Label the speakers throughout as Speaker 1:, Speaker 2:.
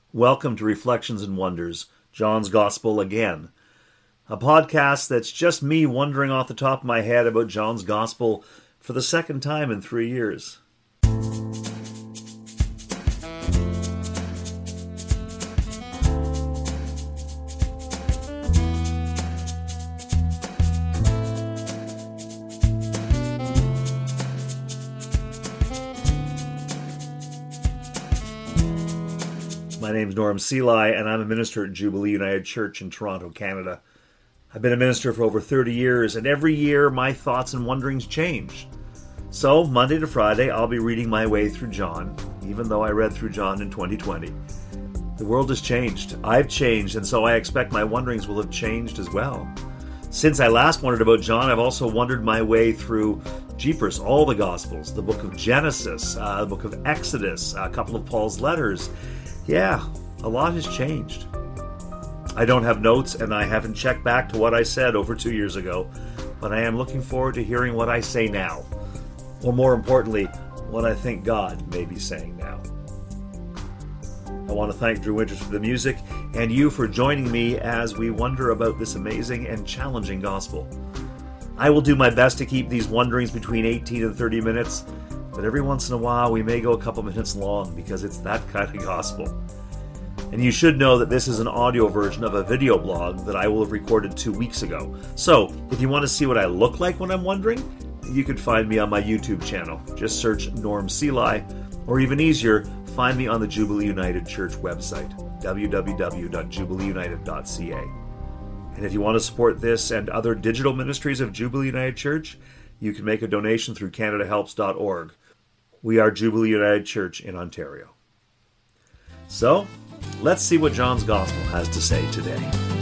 Speaker 1: Welcome to Reflections and Wonders, John's Gospel Again, a podcast that's just me wondering off the top of my head about John's Gospel for the second time in 3 years. My name's Norm Seelye, and I'm a minister at Jubilee United Church in Toronto, Canada. I've been a minister for over 30 years, and every year my thoughts and wonderings change. So, Monday to Friday, I'll be reading my way through John, even though I read through John in 2020. The world has changed. I've changed, and so I expect my wonderings will have changed as well. Since I last wondered about John, I've also wondered my way through Jeepers, all the Gospels, the book of Genesis, the book of Exodus, a couple of Paul's letters. Yeah, a lot has changed. I don't have notes, and I haven't checked back to what I said over 2 years ago, but I am looking forward to hearing what I say now, or more importantly, what I think God may be saying now. I want to thank Drew Winters for the music, and you for joining me as we wonder about this amazing and challenging gospel. I will do my best to keep these wonderings between 18 and 30 minutes, but every once in a while we may go a couple minutes long because it's that kind of gospel. And you should know that this is an audio version of a video blog that I will have recorded 2 weeks ago. So, if you want to see what I look like when I'm wondering, you can find me on my YouTube channel. Just search Norm Seelye, or even easier, find me on the Jubilee United Church website, www.jubileeunited.ca. And if you want to support this and other digital ministries of Jubilee United Church, you can make a donation through CanadaHelps.org. We are Jubilee United Church in Ontario. So, let's see what John's Gospel has to say today.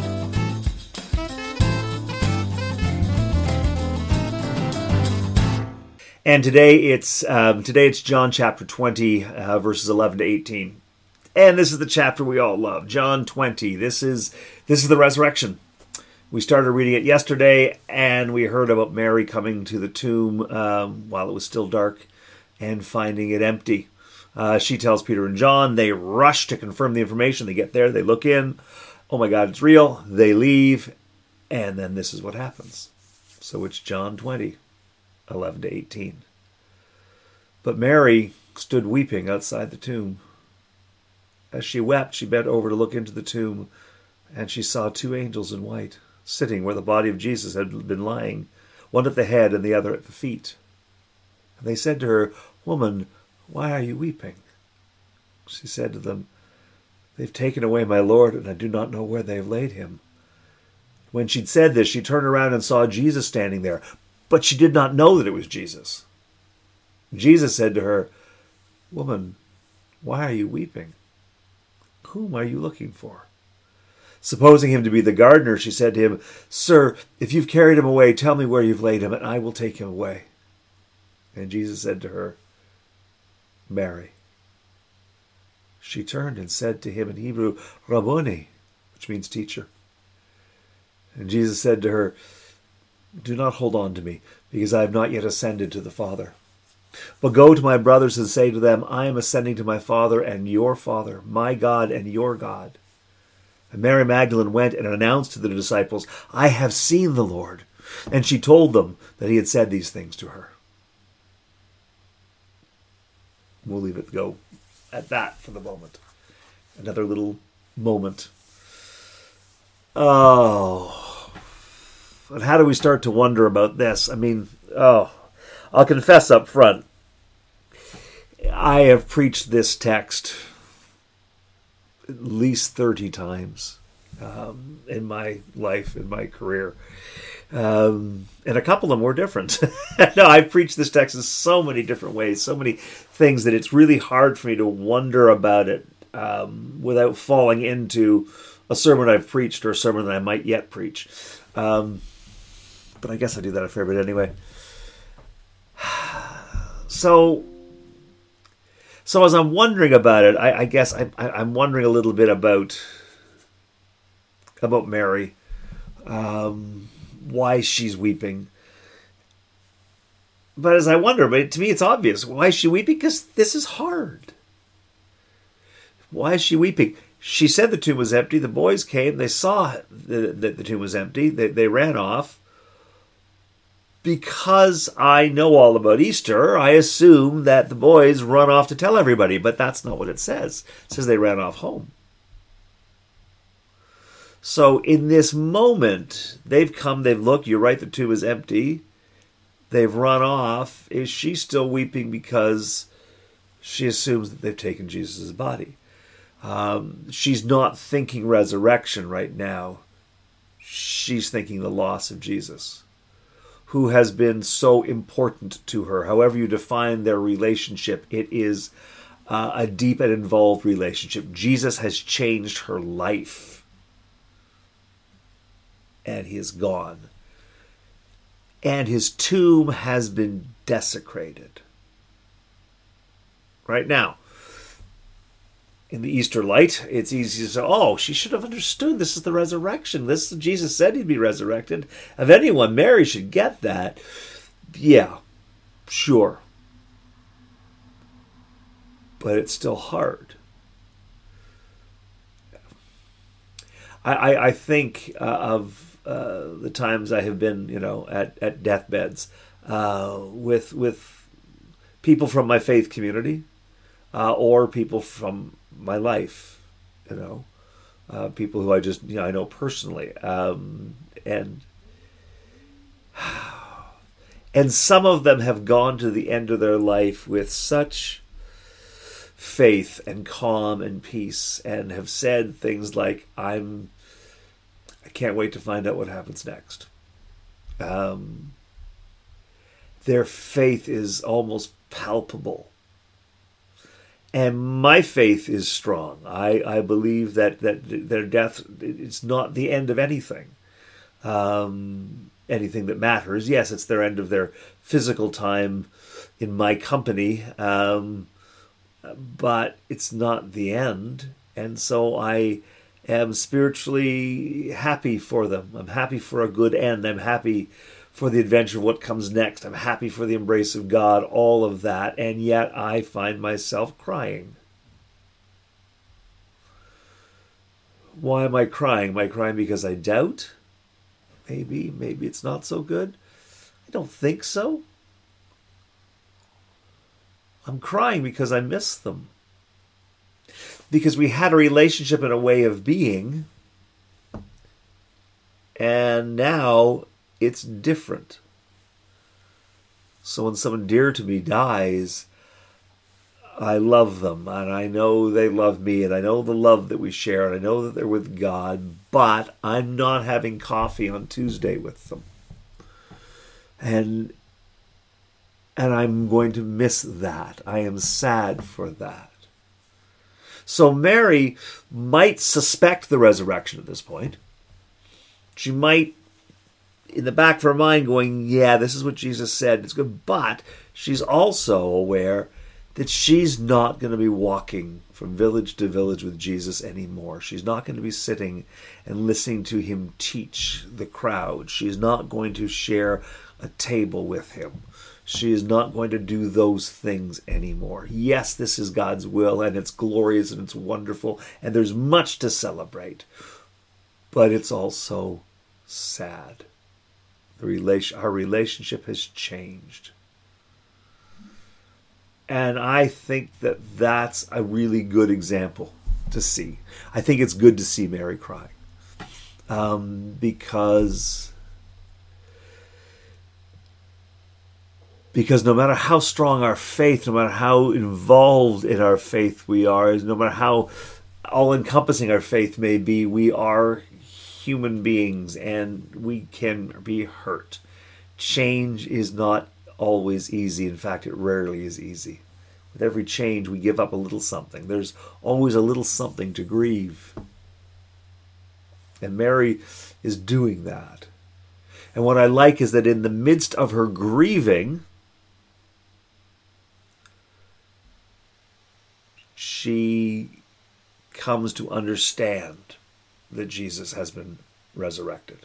Speaker 1: And today it's John chapter 20, verses 11 to 18. And this is the chapter we all love, John 20. This is the resurrection. We started reading it yesterday, and we heard about Mary coming to the tomb while it was still dark and finding it empty. She tells Peter and John. They rush to confirm the information. They get there. They look in. Oh my God, it's real. They leave. And then this is what happens. So it's John 20, 11 to 18. But Mary stood weeping outside the tomb. As she wept, she bent over to look into the tomb, and she saw 2 angels in white, sitting where the body of Jesus had been lying, one at the head and the other at the feet. And they said to her, "Woman, why are you weeping?" She said to them, "They've taken away my Lord, and I do not know where they have laid him." When she'd said this, she turned around and saw Jesus standing there, but she did not know that it was Jesus. Jesus said to her, "Woman, why are you weeping? Whom are you looking for?" Supposing him to be the gardener, she said to him, "Sir, if you've carried him away, tell me where you've laid him, and I will take him away." And Jesus said to her, "Mary." She turned and said to him in Hebrew, "Rabboni," which means teacher. And Jesus said to her, "Do not hold on to me, because I have not yet ascended to the Father. But go to my brothers and say to them, I am ascending to my Father and your Father, my God and your God." And Mary Magdalene went and announced to the disciples, "I have seen the Lord." And she told them that he had said these things to her. We'll leave it go at that for the moment. Another little moment. Oh. And how do we start to wonder about this? I mean, I'll confess up front. I have preached this text at least 30 times in my life, in my career. And a couple of them were different. No, I've preached this text in so many different ways, so many things that it's really hard for me to wonder about it without falling into a sermon I've preached or a sermon that I might yet preach. But I guess I do that a fair bit anyway. So as I'm wondering about it, I guess I'm wondering a little bit about Mary, why she's weeping. But as I wonder, to me it's obvious. Why is she weeping? Because this is hard. Why is she weeping? She said the tomb was empty. The boys came. They saw that the tomb was empty. They ran off. Because I know all about Easter, I assume that the boys run off to tell everybody, but that's not what it says. It says they ran off home. So in this moment, they've come, they've looked, you're right, the tomb is empty. They've run off. Is she still weeping because she assumes that they've taken Jesus' body? She's not thinking resurrection right now. She's thinking the loss of Jesus, who has been so important to her. However you define their relationship, it is a deep and involved relationship. Jesus has changed her life, and he is gone. And his tomb has been desecrated. Right now, in the Easter light, it's easy to say, oh, she should have understood this is the resurrection. This Jesus said he'd be resurrected. If anyone, Mary should get that. Yeah, sure. But it's still hard. I think of the times I have been, at deathbeds with people from my faith community or people from my life, people who I just, I know personally. And some of them have gone to the end of their life with such faith and calm and peace and have said things like, I can't wait to find out what happens next. Their faith is almost palpable. And my faith is strong. I believe that their death is not the end of anything. Anything that matters. Yes, it's their end of their physical time in my company, but it's not the end. And so I am spiritually happy for them. I'm happy for a good end. I'm happy for the adventure of what comes next. I'm happy for the embrace of God, all of that, and yet I find myself crying. Why am I crying? Am I crying because I doubt? Maybe it's not so good. I don't think so. I'm crying because I miss them. Because we had a relationship and a way of being, and now it's different. So when someone dear to me dies, I love them, and I know they love me, and I know the love that we share, and I know that they're with God, but I'm not having coffee on Tuesday with them. And I'm going to miss that. I am sad for that. So Mary might suspect the resurrection at this point. She might, in the back of her mind, going, yeah, this is what Jesus said. It's good. But she's also aware that she's not going to be walking from village to village with Jesus anymore. She's not going to be sitting and listening to him teach the crowd. She's not going to share a table with him. She is not going to do those things anymore. Yes, this is God's will, and it's glorious, and it's wonderful, and there's much to celebrate. But it's also sad. Our relationship has changed. And I think that that's a really good example to see. I think it's good to see Mary crying. Because no matter how strong our faith, no matter how involved in our faith we are, no matter how all-encompassing our faith may be, we are human beings and we can be hurt. Change is not always easy. In fact, it rarely is easy. With every change, we give up a little something. There's always a little something to grieve. And Mary is doing that. And what I like is that in the midst of her grieving, she comes to understand that Jesus has been resurrected.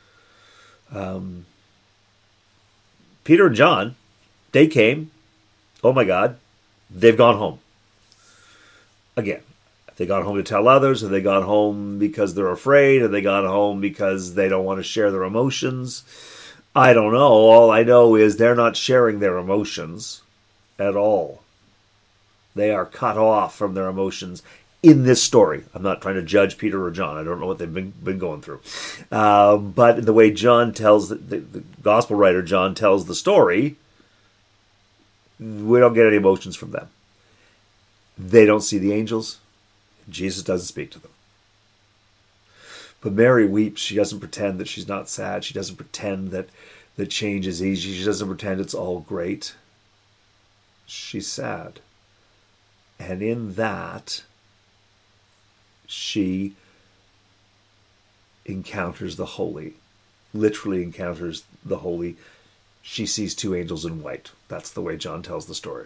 Speaker 1: Peter and John, they came. Oh my God, they've gone home. Again, They got home to tell others, or they got home because they're afraid, or they got home because they don't want to share their emotions. I don't know. All I know is they're not sharing their emotions at all. They are cut off from their emotions in this story. I'm not trying to judge Peter or John. I don't know what they've been going through. But the way John tells, the gospel writer John tells the story, we don't get any emotions from them. They don't see the angels. Jesus doesn't speak to them. But Mary weeps. She doesn't pretend that she's not sad. She doesn't pretend that change is easy. She doesn't pretend it's all great. She's sad. And in that, she encounters the holy. Literally encounters the holy. She sees two angels in white. That's the way John tells the story.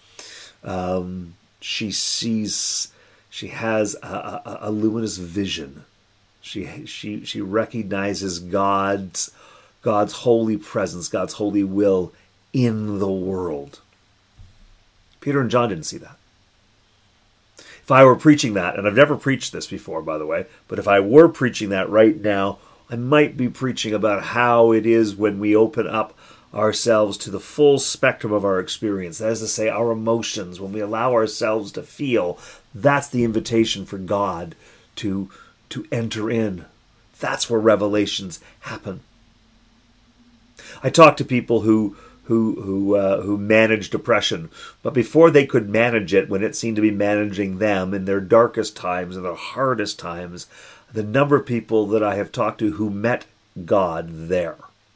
Speaker 1: She has a luminous vision. She recognizes God's holy presence, God's holy will in the world. Peter and John didn't see that. If I were preaching that, and I've never preached this before, by the way, but if I were preaching that right now, I might be preaching about how it is when we open up ourselves to the full spectrum of our experience. That is to say, our emotions, when we allow ourselves to feel, that's the invitation for God to enter in. That's where revelations happen. I talk to people who manage depression, but before they could manage it, when it seemed to be managing them in their darkest times and their hardest times, the number of people that I have talked to who met God there.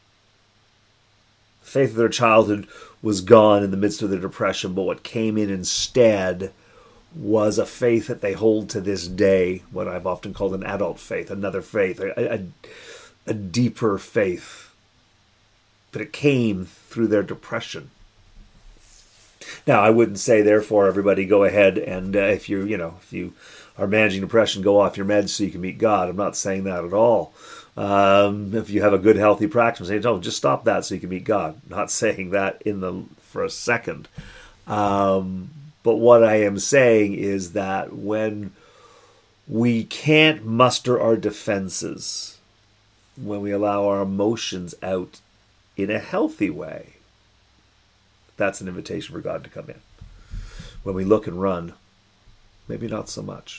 Speaker 1: The faith of their childhood was gone in the midst of their depression, but what came in instead was a faith that they hold to this day, what I've often called an adult faith, another faith, a deeper faith. But it came through their depression. Now, I wouldn't say, therefore, everybody go ahead and if you are managing depression, go off your meds so you can meet God. I'm not saying that at all. If you have a good, healthy practice, say, no, just stop that so you can meet God. Not saying that for a second. But what I am saying is that when we can't muster our defenses, when we allow our emotions out in a healthy way, that's an invitation for God to come in. When we look and run, maybe not so much.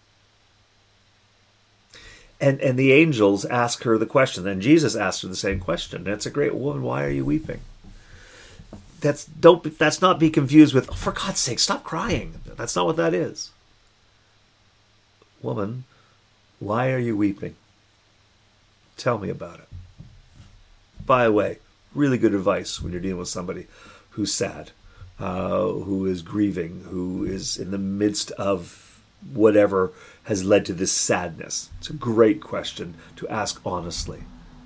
Speaker 1: And the angels ask her the question, and Jesus asked her the same question. And it's a great woman, why are you weeping? That's not be confused with, oh, for God's sake, stop crying. That's not what that is. Woman, why are you weeping? Tell me about it. By the way, really good advice when you're dealing with somebody who's sad, who is grieving, who is in the midst of whatever has led to this sadness. It's a great question to ask honestly.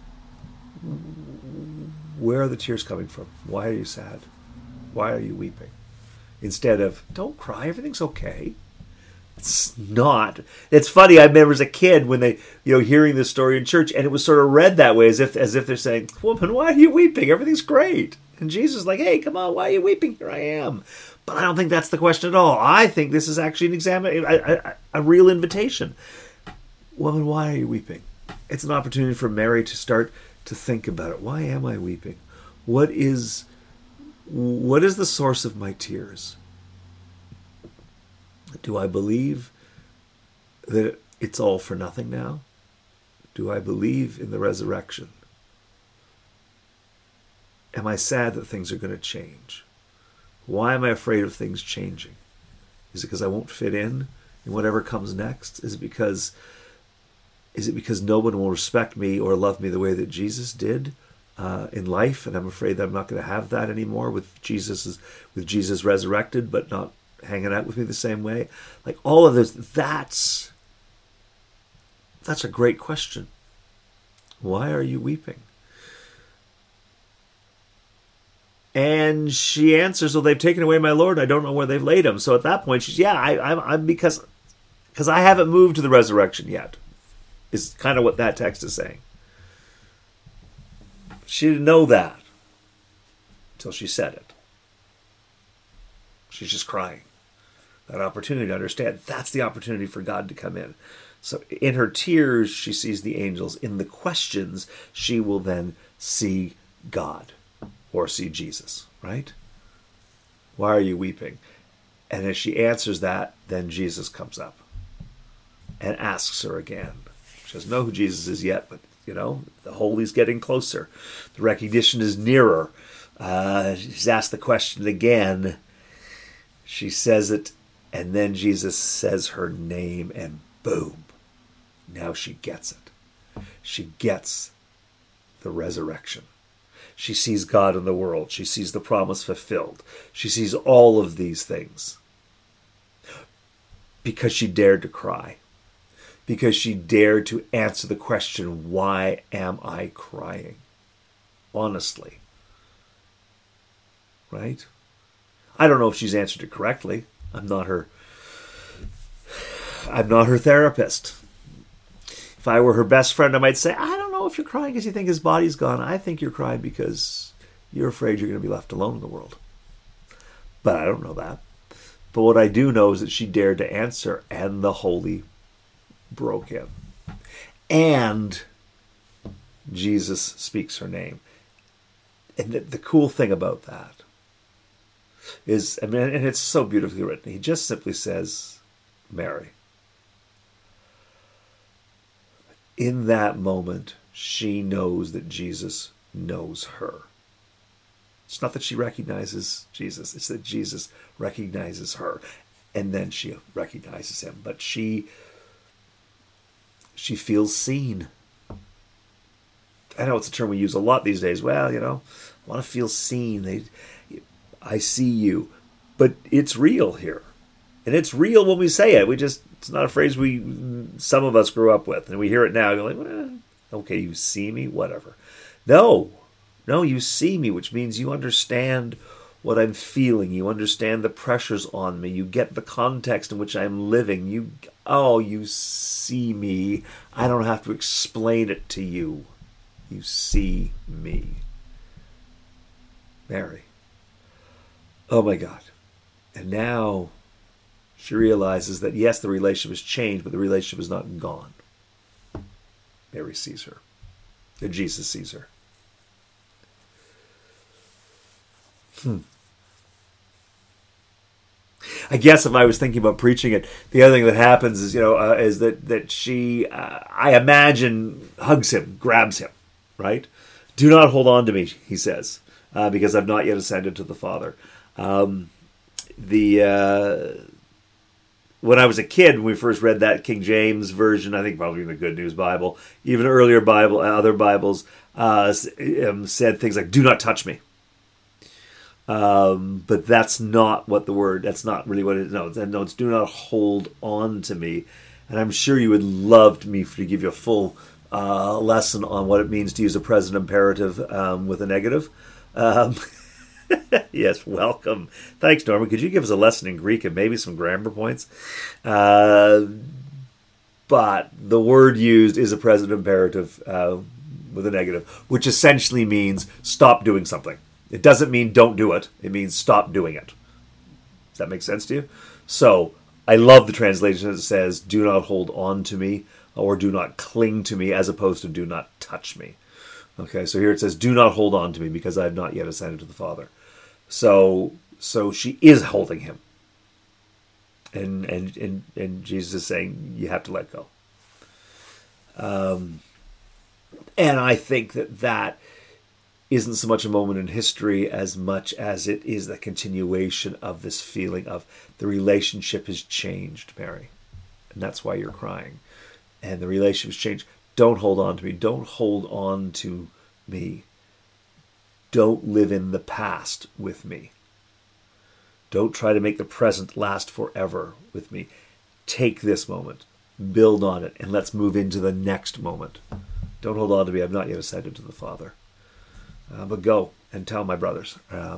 Speaker 1: Where are the tears coming from? Why are you sad? Why are you weeping? Instead of, don't cry, everything's okay. It's not. It's funny, I remember as a kid when they, hearing this story in church, and it was sort of read that way, as if they're saying, woman, why are you weeping? Everything's great. And Jesus is like, hey, come on, why are you weeping? Here I am. But I don't think that's the question at all. I think this is actually a real invitation. Woman, why are you weeping? It's an opportunity for Mary to start to think about it. Why am I weeping? What is the source of my tears? Do I believe that it's all for nothing now? Do I believe in the resurrection? Am I sad that things are going to change? Why am I afraid of things changing? Is it because I won't fit in whatever comes next? Is it because no one will respect me or love me the way that Jesus did in life, and I'm afraid that I'm not going to have that anymore with Jesus resurrected, but not hanging out with me the same way? Like all of this, that's a great question. Why are you weeping? And she answers, well, they've taken away my Lord. I don't know where they've laid him. So at that point, she's, I'm because I haven't moved to the resurrection yet, is kind of what that text is saying. She didn't know that until she said it. She's just crying. that opportunity to understand. That's the opportunity for God to come in. So in her tears, she sees the angels. In the questions, she will then see God or see Jesus, right? Why are you weeping? And as she answers that, then Jesus comes up and asks her again. She doesn't know who Jesus is yet, but, the holy's getting closer. The recognition is nearer. She's asked the question again. She says it, and then Jesus says her name, and boom, now she gets it. She gets the resurrection. She sees God in the world. She sees the promise fulfilled. She sees all of these things because she dared to cry, because she dared to answer the question, why am I crying? Honestly. Right? I don't know if she's answered it correctly. I'm not her therapist. If I were her best friend, I might say, I don't know if you're crying because you think his body's gone. I think you're crying because you're afraid you're going to be left alone in the world. But I don't know that. But what I do know is that she dared to answer, and the holy broke in. And Jesus speaks her name. And the cool thing about that is, and it's so beautifully written, he just simply says, Mary. In that moment, she knows that Jesus knows her. It's not that she recognizes Jesus, it's that Jesus recognizes her, and then she recognizes him. But she feels seen. I know it's a term we use a lot these days. Well, I want to feel seen. I see you. But it's real here. And it's real when we say it. It's not a phrase some of us grew up with. And we hear it now. You're like, okay, you see me? Whatever. No, you see me, which means you understand what I'm feeling. You understand the pressures on me. You get the context in which I'm living. You see me. I don't have to explain it to you. You see me. Mary. Oh my God. And now she realizes that, yes, the relationship has changed, but the relationship is not gone. Mary sees her. And Jesus sees her. I guess if I was thinking about preaching it, the other thing that happens is, is that she, I imagine, hugs him, grabs him, right? Do not hold on to me, he says, because I've not yet ascended to the Father. When I was a kid, when we first read that King James version, I think probably in the Good News Bible, even earlier Bible, other Bibles said things like, do not touch me. But that's not what that's not really what it is. No, it's do not hold on to me. And I'm sure you would love me to give you a full lesson on what it means to use a present imperative with a negative. Yes, welcome. Thanks, Norman. Could you give us a lesson in Greek and maybe some grammar points? But the word used is a present imperative with a negative, which essentially means stop doing something. It doesn't mean don't do it. It means stop doing it. Does that make sense to you? So I love the translation that says, do not hold on to me, or do not cling to me, as opposed to do not touch me. Okay, so here it says, do not hold on to me because I have not yet ascended to the Father. So she is holding him. And Jesus is saying, you have to let go. And I think that isn't so much a moment in history as much as it is the continuation of this feeling of the relationship has changed, Mary. And that's why you're crying. And the relationship has changed. Don't hold on to me. Don't hold on to me. Don't live in the past with me. Don't try to make the present last forever with me. Take this moment, build on it, and let's move into the next moment. Don't hold on to me. I've not yet ascended to the Father. But go and tell my brothers.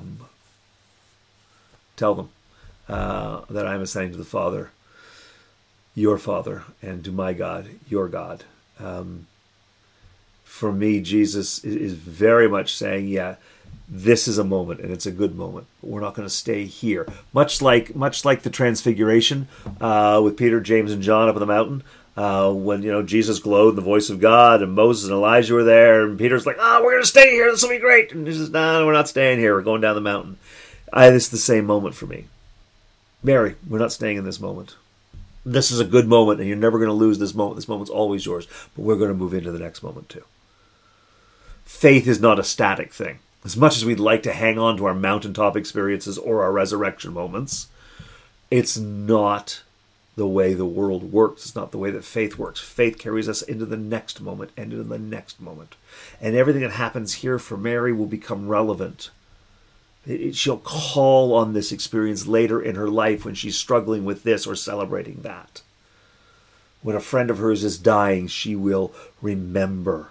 Speaker 1: Tell them that I'm ascending to the Father, your Father, and to my God, your God. For me, Jesus is very much saying, yeah, This is a moment, and it's a good moment. But we're not going to stay here. Much like the Transfiguration with Peter, James, and John up on the mountain, when Jesus glowed in the voice of God, and Moses and Elijah were there, and Peter's like, "Oh, we're going to stay here. This will be great." And he says, "No, we're not staying here. We're going down the mountain." This is the same moment for me. Mary, we're not staying in this moment. This is a good moment, and you're never going to lose this moment. This moment's always yours, but we're going to move into the next moment too. Faith is not a static thing. As much as we'd like to hang on to our mountaintop experiences or our resurrection moments, it's not the way the world works. It's not the way that faith works. Faith carries us into the next moment and into the next moment. And everything that happens here for Mary will become relevant. She'll call on this experience later in her life when she's struggling with this or celebrating that. When a friend of hers is dying, she will remember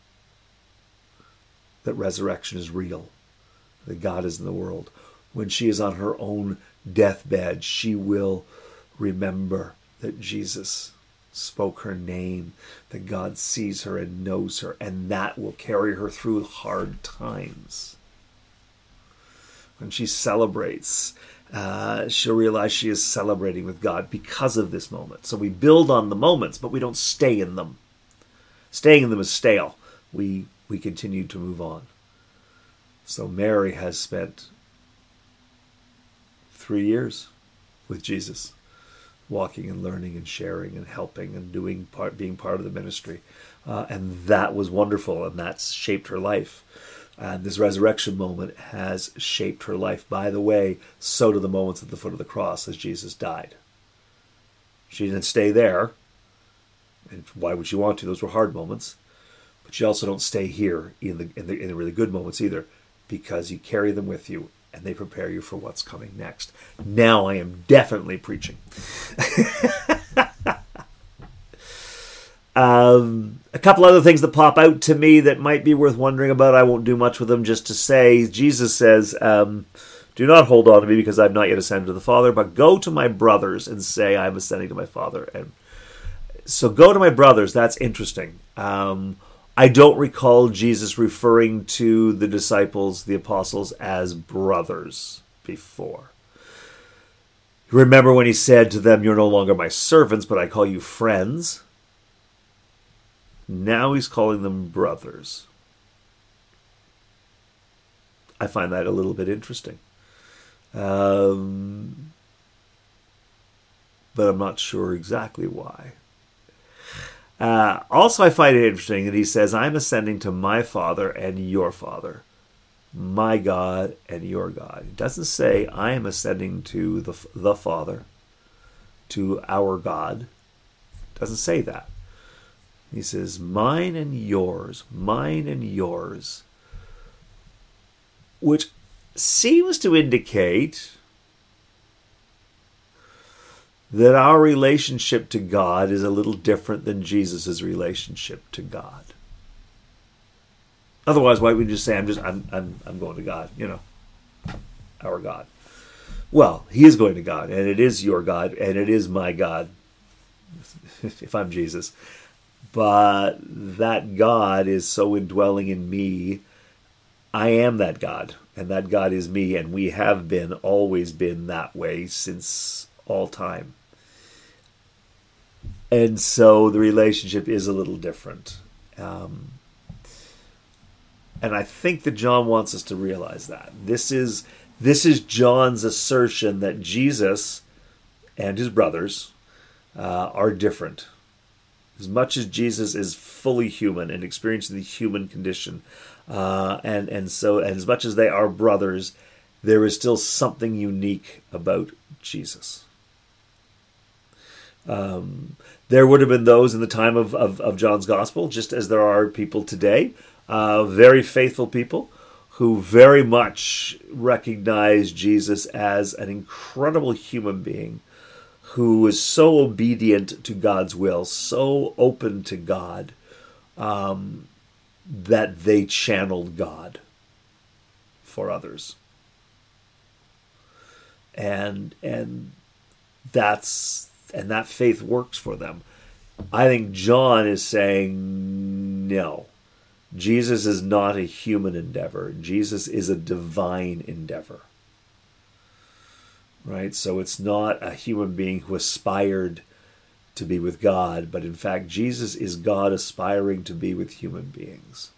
Speaker 1: that resurrection is real, that God is in the world. When she is on her own deathbed, she will remember that Jesus spoke her name, that God sees her and knows her, and that will carry her through hard times. When she celebrates, she'll realize she is celebrating with God because of this moment. So we build on the moments, but we don't stay in them. Staying in them is stale. We continue to move on. So Mary has spent 3 years with Jesus, walking and learning and sharing and helping and being part of the ministry. And that was wonderful, and that's shaped her life. And this resurrection moment has shaped her life. By the way, so do the moments at the foot of the cross as Jesus died. She didn't stay there. And why would she want to? Those were hard moments. But you also don't stay here in the really good moments either, because you carry them with you and they prepare you for what's coming next. Now I am definitely preaching. A couple other things that pop out to me that might be worth wondering about. I won't do much with them, just to say, Jesus says, "Do not hold on to me because I have not yet ascended to the Father, but go to my brothers and say I am ascending to my Father." And so go to my brothers. That's interesting. I don't recall Jesus referring to the disciples, the apostles, as brothers before. Remember when he said to them, "You're no longer my servants, but I call you friends." Now he's calling them brothers. I find that a little bit interesting. But I'm not sure exactly why. Also, I find it interesting that he says, "I'm ascending to my Father and your Father, my God and your God." It doesn't say, "I am ascending to the Father, to our God." It doesn't say that. He says, mine and yours, which seems to indicate that our relationship to God is a little different than Jesus' relationship to God. Otherwise, why would we just say, I'm going to God, our God? Well, he is going to God, and it is your God, and it is my God, if I'm Jesus. But that God is so indwelling in me, I am that God, and that God is me, and we have always been that way since all time. And so the relationship is a little different. And I think that John wants us to realize that. This is John's assertion that Jesus and his brothers are different. As much as Jesus is fully human and experiencing the human condition, and as much as they are brothers, there is still something unique about Jesus. There would have been those in the time of John's Gospel, just as there are people today, very faithful people, who very much recognize Jesus as an incredible human being, who is so obedient to God's will, so open to God, that they channeled God for others. And that faith works for them. I think John is saying, no, Jesus is not a human endeavor. Jesus is a divine endeavor. Right? So it's not a human being who aspired to be with God, but in fact, Jesus is God aspiring to be with human beings.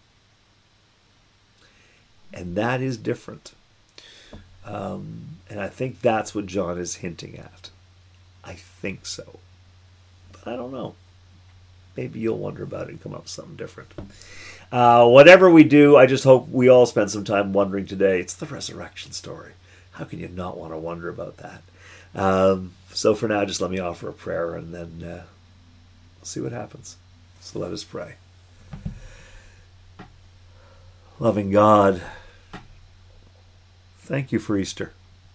Speaker 1: And that is different. And I think that's what John is hinting at. I think so. But I don't know. Maybe you'll wonder about it and come up with something different. Whatever we do, I just hope we all spend some time wondering today. It's the resurrection story. How can you not want to wonder about that? So for now, just let me offer a prayer, and then we'll see what happens. So let us pray. Loving God, thank you for Easter.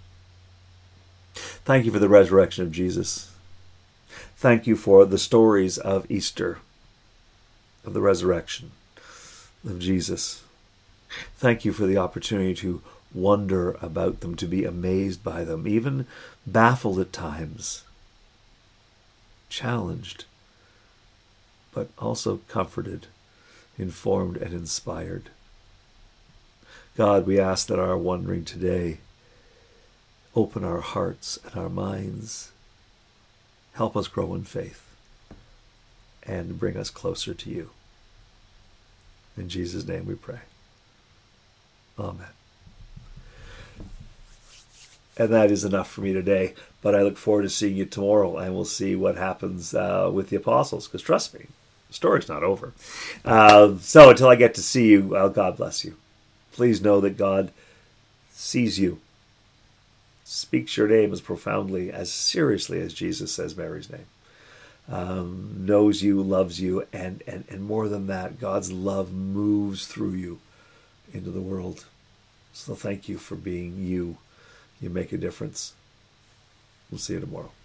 Speaker 1: Thank you for the resurrection of Jesus. Thank you for the stories of Easter, of the resurrection of Jesus. Thank you for the opportunity to wonder about them, to be amazed by them, even baffled at times, challenged, but also comforted, informed, and inspired. God, we ask that our wondering today open our hearts and our minds, help us grow in faith, and bring us closer to you. In Jesus' name we pray. Amen. And that is enough for me today, but I look forward to seeing you tomorrow, and we'll see what happens with the apostles, because trust me, the story's not over. So until I get to see you, God bless you. Please know that God sees you, speaks your name as profoundly, as seriously as Jesus says Mary's name, knows you, loves you, and more than that, God's love moves through you into the world. So thank you for being you. You make a difference. We'll see you tomorrow.